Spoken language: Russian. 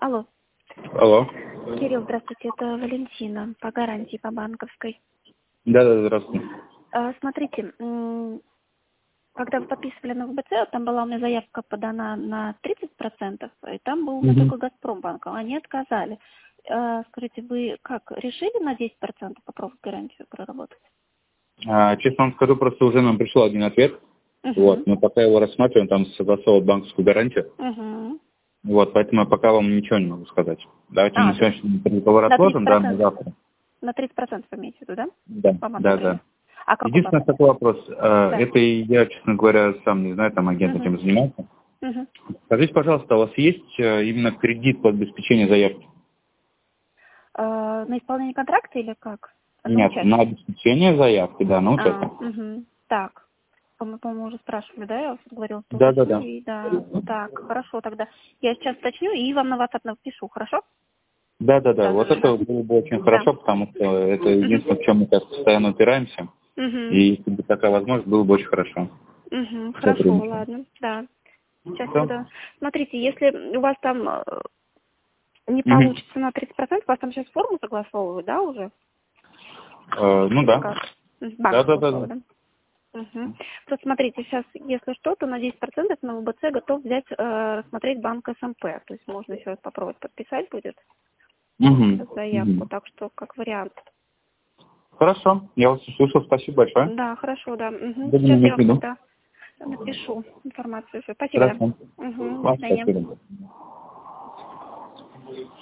Алло. Алло. Кирилл, здравствуйте, это Валентина по гарантии по банковской. Да, здравствуйте. Смотрите, когда вы подписывали на ВБЦ, там была у меня заявка подана на 30%, и там был у меня только Газпромбанк, они отказали. Скажите, вы как, решили на 10% попробовать гарантию проработать? Честно вам скажу, просто уже нам пришел один ответ. Вот, мы пока его рассматриваем, там согласовывать банковскую гарантию. Вот, поэтому я пока вам ничего не могу сказать. Давайте на сегодняшний переговор отложим, да, на завтра. На 30% вы имеете в виду, да? Да. А какой Единственный такой вопрос. Это я, честно говоря, сам не знаю, там агент этим занимается. Скажите, пожалуйста, у вас есть именно кредит под обеспечение заявки? На исполнение контракта или как? Нет, на обеспечение заявки, да, на участие. Так. По-моему, уже спрашивали, да? Я вас говорила, что Да. да. Так, хорошо, тогда я сейчас уточню и вам на WhatsApp напишу, хорошо? Да. Вот это было бы очень хорошо, потому что это единственное, в чем мы сейчас постоянно упираемся. И если бы такая возможность, было бы очень хорошо. Хорошо, ладно, да. Сейчас тогда. Смотрите, если у вас там не получится на 30%, вас там сейчас форму согласовывают, да, уже? Ну да. Да. Просто смотрите, сейчас, если что, то на 10% на ВБЦ готов взять, рассмотреть банк СМП. То есть можно еще раз попробовать подписать будет заявку. Так что, как вариант. Хорошо, я вас услышал, спасибо большое. Да, хорошо, да. Сейчас я вам тогда напишу информацию. Спасибо. Хорошо. До свидания. Спасибо.